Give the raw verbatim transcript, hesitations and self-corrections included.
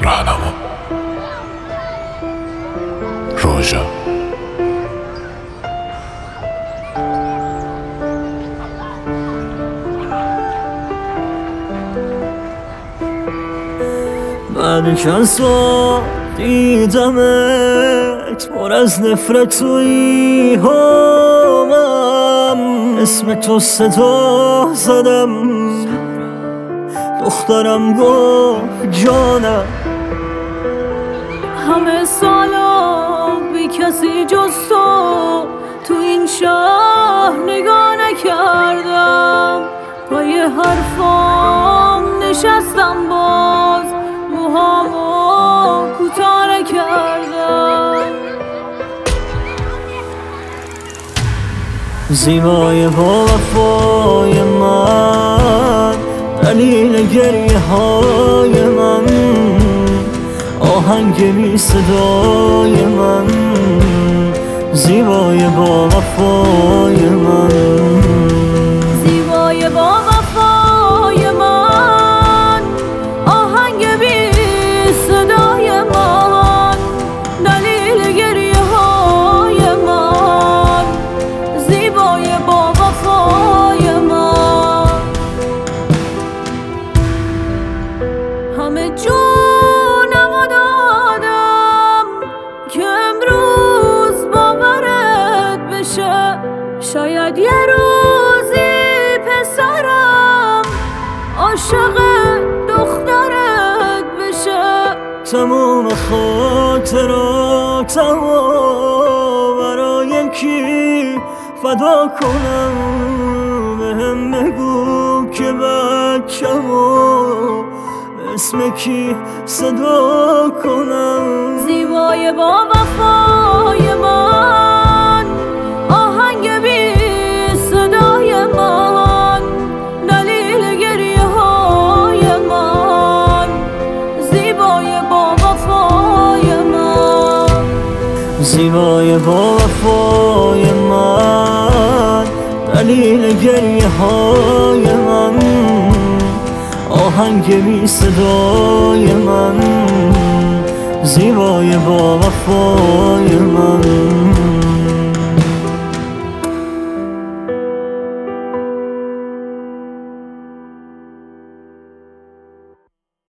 راهنما روژا. من چند سال دیدمت پر از نفرت توی همم، اسم تو صدا زدم، دخترم گفت جانم. همه سالا بی کسی جز تو تو این شهر نگاه نکردم، پای حرفام نشستم، باز موهامو کوتاه نکردم. زیبای با وفای من، دلیل گریه های من، آهنگ بی صدای من. زیبای با وفای من، زیبای با وفای من، آهنگ بی صدای من، دلیل گریه های من. زیبای با وفای من، همه جونمو دادم که امروز باورت بشه، شاید یه روزی پسرم عاشق دخترت بشه. تمام خاطراتمو برای کی فدا کنم؟ بهم بگو که بچه‌مو اسم کی صدا کنم؟ زیبای با وفای من، آهنگ بی صدای من، دلیل گریه های من. زیبای با وفای من، زیبای با وفای من، دلیل گریه های من، آهنگ بی صدای من. زیبای با وفای من.